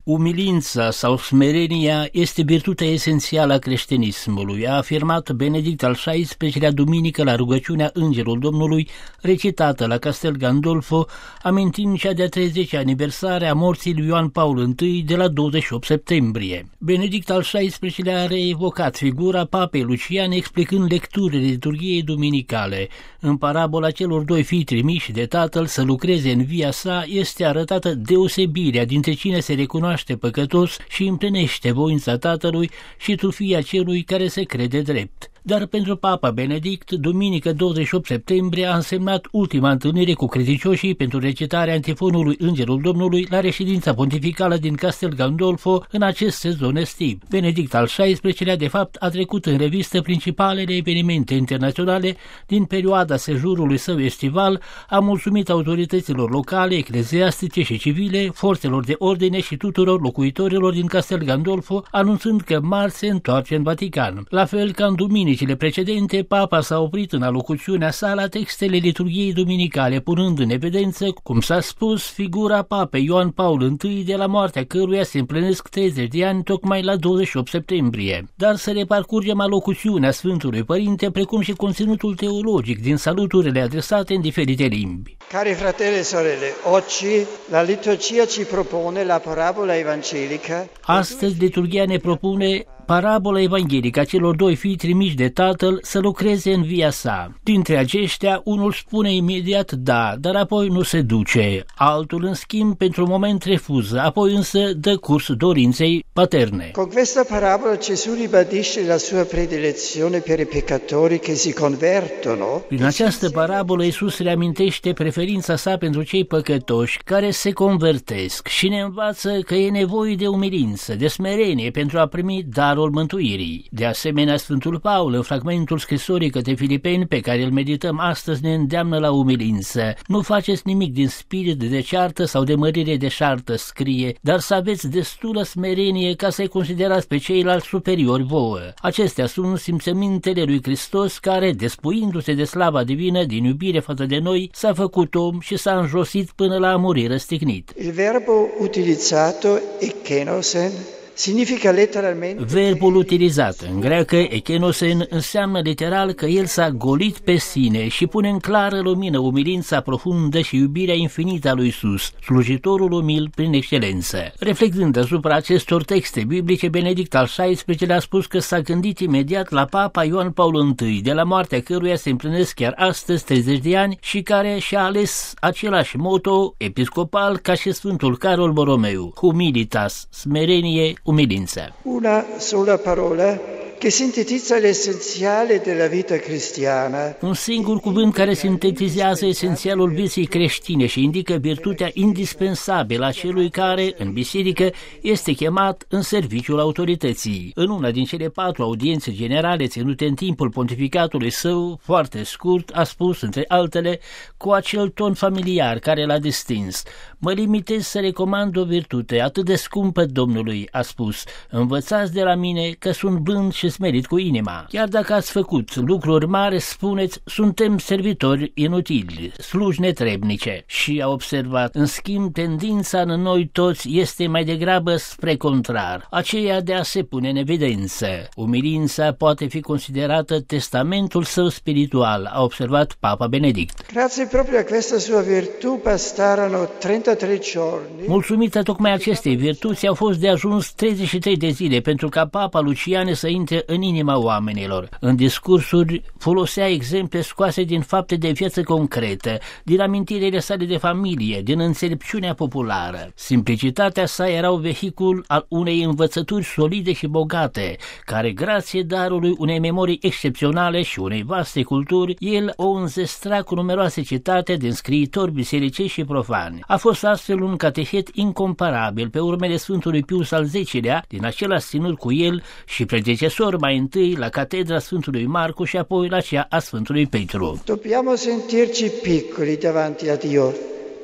Umilința sau smerenia este virtutea esențială a creștinismului, a afirmat Benedict al XVI-lea duminică la rugăciunea Îngerul Domnului, recitată la Castel Gandolfo, amintind cea de-a 30-a aniversare a morții lui Ioan Paul I de la 28 septembrie. Benedict al XVI-lea a reevocat figura Papei Lucian explicând lecturile liturghiei duminicale. În parabola celor doi fii trimiși de Tatăl să lucreze în via sa este arătată deosebirea dintre cine se recunoaște păcătos și împlinește voința Tatălui și trufia celui care se crede drept. Dar pentru Papa Benedict, duminică 28 septembrie a însemnat ultima întâlnire cu credincioșii pentru recitarea antifonului Îngerul Domnului la reședința pontificală din Castel Gandolfo în acest sezon estiv. Benedict al XVI-lea de fapt a trecut în revistă principalele evenimente internaționale din perioada sejurului său estival, a mulțumit autorităților locale, ecleziastice și civile, forțelor de ordine și tuturor locuitorilor din Castel Gandolfo, anunțând că marți se întoarce în Vatican. La fel ca în duminicile precedente, Papa s-a oprit în alocuțiunea sa la textele liturghiei duminicale, punând în evidență, cum s-a spus, figura Papei Ioan Paul I, de la moartea căruia se împlinesc 30 de ani tocmai la 28 septembrie. Dar să reparcurgem alocuțiunea Sfântului Părinte, precum și conținutul teologic din saluturile adresate în diferite limbi. Cari fratelli e sorelle, oggi la liturgia ci propone la parabola evangelica. Astăzi liturghia ne propune parabola evanghelică a celor doi fii trimiși de Tatăl să lucreze în via sa. Dintre aceștia, unul spune imediat da, dar apoi nu se duce. Altul, în schimb, pentru moment refuză, apoi însă dă curs dorinței paterne. Con questa parabola Gesù ribadisce la sua predilezione per i peccatori che si convertono. Prin această parabolă, Iisus reamintește preferința sa pentru cei păcătoși care se convertesc și ne învață că e nevoie de umilință, de smerenie pentru a primi darul mântuirii. De asemenea, Sfântul Paul, în fragmentul scrisorii către Filipeni pe care îl medităm astăzi, ne îndeamnă la umilință. Nu faceți nimic din spirit de ceartă sau de mărire deșartă, scrie, dar să aveți destulă smerenie ca să-i considerați pe ceilalți superiori vouă. Acestea sunt simțămintele lui Hristos care, despuindu-se de slava divină din iubire față de noi, s-a făcut om și s-a înjosit până la a muri răstignit. Il verbo utilizzato ekenosen significa letteralmente. Verbul utilizat în greacă, ekenosen, înseamnă literal că el s-a golit pe sine și pune în clară lumină umilința profundă și iubirea infinită a lui Iisus, slujitorul umil prin excelență. Reflectând asupra acestor texte biblice, Benedict al XVI-lea a spus că s-a gândit imediat la Papa Ioan Paul I, de la moartea căruia se împlinesc chiar astăzi 30 de ani și care și-a ales același moto episcopal ca și Sfântul Carol Borromeu, humilitas, smerenie, umilință. Una sola parola che sintetizza l'essenziale della vita cristiana. Un singur cuvânt care sintetizează esențialul vieții creștine și indică virtutea indispensabilă a celui care, în biserică, este chemat în serviciul autorității. În una din cele 4 audiențe generale ținute în timpul pontificatului său, foarte scurt, a spus, între altele, cu acel ton familiar care l-a distins: mă limitez să recomand o virtute atât de scumpă Domnului, a spus, învățați de la mine că sunt blând și smerit cu inima. Chiar dacă ați făcut lucruri mari, spuneți, suntem servitori inutili, sluji netrebnice. Și a observat, în schimb, tendința în noi toți este mai degrabă spre contrar, aceea de a se pune în evidență. Umilința poate fi considerată testamentul său spiritual, a observat Papa Benedict. Grazie proprio a questa sua virtù bastarono 33 giorni. Mulțumită tocmai acestei virtuți, au fost de ajuns 33 de zile pentru ca Papa Lucian să intre în inima oamenilor. În discursuri folosea exemple scoase din fapte de viață concretă, din amintirile sale de familie, din înțelepciunea populară. Simplicitatea sa era un vehicul al unei învățături solide și bogate, care, grație darului unei memorii excepționale și unei vaste culturi, el o înzestra cu numeroase citate din scriitori bisericești și profani. A fost astfel un catehet incomparabil pe urmele Sfântului Pius al X-lea, din același ținut cu el și predecesor mai întâi la catedra Sfântului Marcu și apoi la cea a Sfântului Petru. Dobbiamo sentirci piccoli davanti a Dio,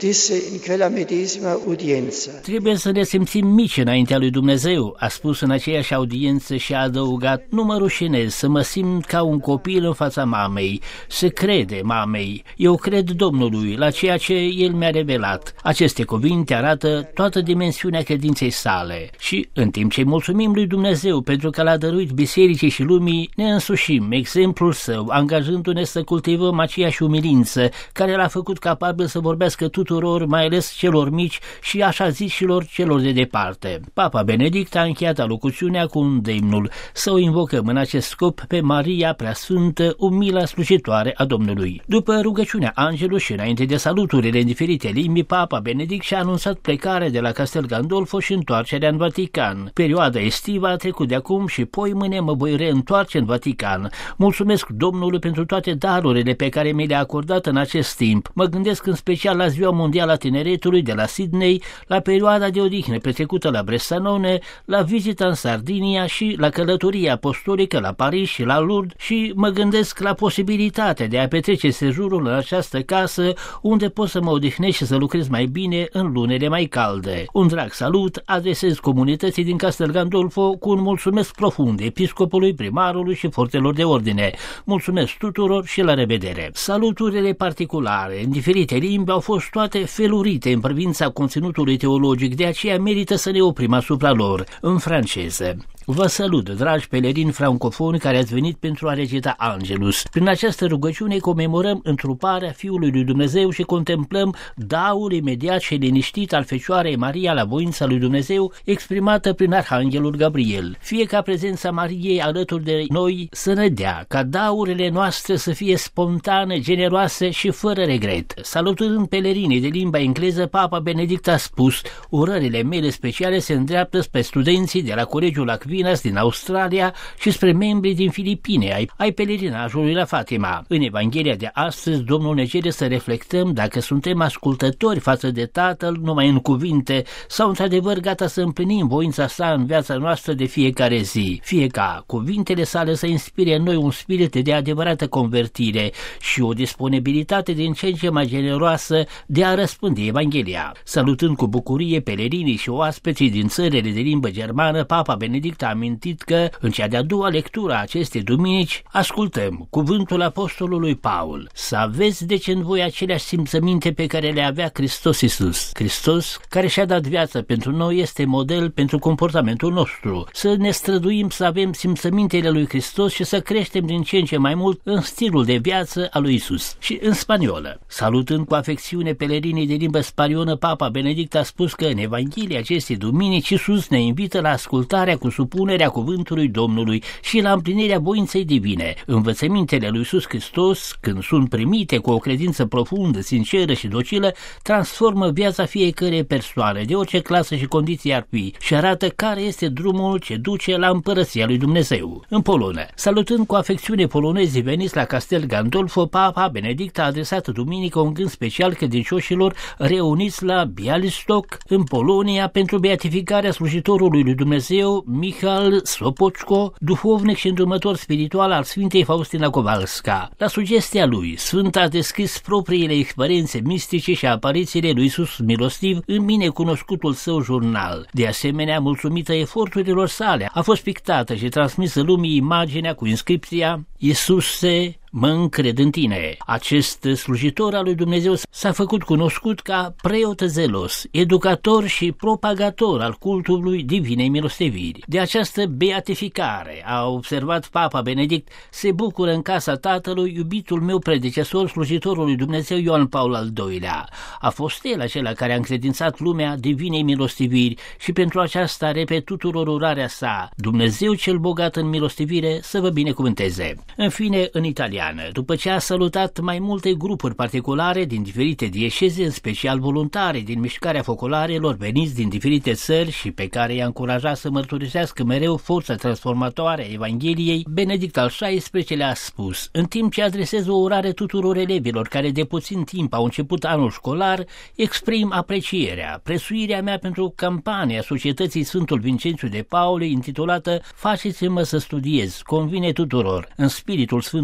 disse in quella medesima udienza. Trebuie să ne simțim mici înaintea lui Dumnezeu, a spus în aceeași audiență și a adăugat: nu mă rușinez să mă simt ca un copil în fața mamei, se crede mamei, eu cred Domnului la ceea ce El mi-a revelat. Aceste cuvinte arată toată dimensiunea credinței sale și, în timp ce mulțumim lui Dumnezeu pentru că l-a dăruit bisericii și lumii, ne însușim exemplul său, angajându-ne să cultivăm aceeași umilință care l-a făcut capabil să vorbească tuturor, mai ales celor mici și așa zișilor celor de departe. Papa Benedict a încheiat alocuțiunea cu îndemnul să o invocăm în acest scop pe Maria Preasfântă, umila slujitoare a Domnului. După rugăciunea Angelus și înainte de saluturile în diferite limbi, Papa Benedict și-a anunțat plecarea de la Castel Gandolfo și întoarcerea în Vatican. Perioada estivă a trecut de acum și poimâine mă voi reîntoarce în Vatican. Mulțumesc Domnului pentru toate darurile pe care mi le-a acordat în acest timp. Mă gândesc în special la Ziua Mondială a Tineretului de la Sydney, la perioada de odihnă petrecută la Bressanone, la vizita în Sardinia și la călătoria apostolică la Paris și la Lourdes și mă gândesc la posibilitatea de a petrece sejurul în această casă unde pot să mă odihnesc și să lucrez mai bine în lunele mai calde. Un drag salut adresez comunității din Castel Gandolfo cu un mulțumesc profund episcopului, primarului și forțelor de ordine. Mulțumesc tuturor și la revedere. Saluturile particulare în diferite limbi au fost toate felurite în privința conținutului teologic, de aceea merită să ne oprim asupra lor. În franceză: vă salut, dragi pelerini francofoni care ați venit pentru a recita Angelus. Prin această rugăciune comemorăm întruparea Fiului lui Dumnezeu și contemplăm daul imediat și liniștit al Fecioarei Maria la voința lui Dumnezeu exprimată prin Arhanghelul Gabriel. Fie ca prezența Mariei alături de noi să ne dea ca daurile noastre să fie spontane, generoase și fără regret. Salutând pelerinii de limba engleză, Papa Benedict a spus: urările mele speciale se îndreaptă spre studenții de la Colegiul Aquinas din Australia și spre membrii din Filipine ai pelerinajului la Fatima. În Evanghelia de astăzi, Domnul ne cere să reflectăm dacă suntem ascultători față de Tatăl numai în cuvinte sau într-adevăr gata să împlinim voința sa în viața noastră de fiecare zi. Fie ca cuvintele sale să inspire în noi un spirit de adevărată convertire și o disponibilitate din ce în ce mai generoasă de a răspândi Evanghelia. Salutând cu bucurie pelerinii și oaspeții din țările de limbă germană, Papa Benedict a amintit că, în cea de-a doua lectură a acestei duminici, ascultăm cuvântul apostolului Paul: să aveți deci în voi aceleași simțăminte pe care le avea Hristos Iisus. Hristos, care și-a dat viața pentru noi, este model pentru comportamentul nostru. Să ne străduim să avem simțămintele lui Hristos și să creștem din ce în ce mai mult în stilul de viață al lui Iisus. Și în spaniolă, salutând cu afecțiune pelerinii de limbă spaniolă, Papa Benedict a spus că în Evanghelia acestei duminici Iisus ne invită la ascultarea cu supunerea cuvântului Domnului și la împlinirea voinței divine. Învățămintele lui Iisus Hristos, când sunt primite cu o credință profundă, sinceră și docilă, transformă viața fiecărei persoane, de orice clasă și condiție ar fi, și arată care este drumul ce duce la împărăția lui Dumnezeu. În polonă, salutând cu afecțiune polonezii veniți la Castel Gandolfo, Papa Benedict a adresat duminică un gând special credincioșilor reuniți la Białystok, în Polonia, pentru beatificarea slujitorului lui Dumnezeu Michal Sopoćko, duhovnic și îndrumător spiritual al Sfintei Faustina Kowalska. La sugestia lui, Sfânta a deschis propriile experiențe mistice și aparițiile lui Iisus milostiv în binecunoscutul său jurnal. De asemenea, mulțumită eforturilor sale, a fost pictată și transmisă lumii imaginea cu inscripția: Iisuse, mă încred în tine. Acest slujitor al lui Dumnezeu s-a făcut cunoscut ca preot zelos, educator și propagator al cultului Divinei Milosteviri. De această beatificare, a observat Papa Benedict, se bucură în casa tatălui iubitul meu predecesor, slujitorul lui Dumnezeu Ioan Paul al II-lea. A fost el acela care a încredințat lumea Divinei Milostiviri și pentru aceasta repet tuturor urarea sa: Dumnezeu cel bogat în milostivire să vă binecuvânteze. În fine, în italiană, după ce a salutat mai multe grupuri particulare din diferite dieceze, în special voluntari din mișcarea focolarelor veniți din diferite țări și pe care i-a încurajat să mărturisească mereu forța transformatoare a Evangheliei, Benedict al XVI-lea a spus: în timp ce adresez o urare tuturor elevilor care de puțin timp au început anul școlar, exprim aprecierea, prețuirea mea pentru campania Societății Sfântul Vincențiu de Pauli intitulată Faceți-mă să studiez, convine tuturor, în spiritul Sfântului Vincențiu,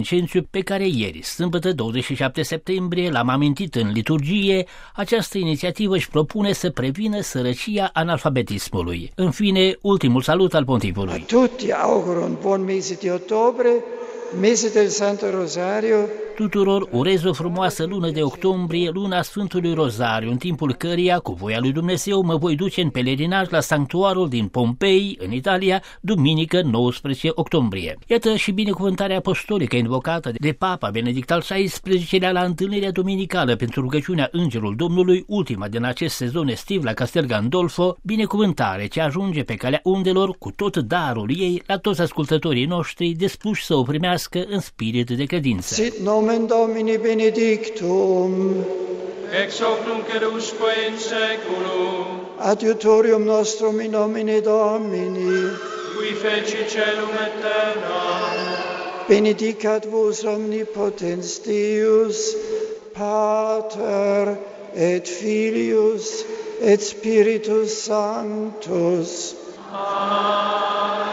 Inocențiu, pe care ieri, sâmbătă 27 septembrie, l-am amintit în liturghie. Această inițiativă își propune să prevină sărăcia analfabetismului. În fine, ultimul salut al pontifului. A tutti auguro un buon mese di ottobre, mese del Santo Rosario. Tuturor urez o frumoasă lună de octombrie, luna Sfântului Rozariu, în timpul căreia, cu voia lui Dumnezeu, mă voi duce în pelerinaj la sanctuarul din Pompei, în Italia, duminică 19 octombrie. Iată și binecuvântarea apostolică invocată de Papa Benedict al XVI-lea la întâlnirea duminicală pentru rugăciunea Îngerul Domnului, ultima din acest sezon estiv la Castel Gandolfo, binecuvântare ce ajunge pe calea undelor cu tot darul ei la toți ascultătorii noștri dispuși să o primească în spirit de credință. Sit nomen Domini benedictum, ex hoc nunc et usque in saeculum, adiutorium nostrum in nomine Domini, qui feci caelum et terram, benedicat vos omnipotens Deus, Pater et Filius et Spiritus Sanctus. Amen.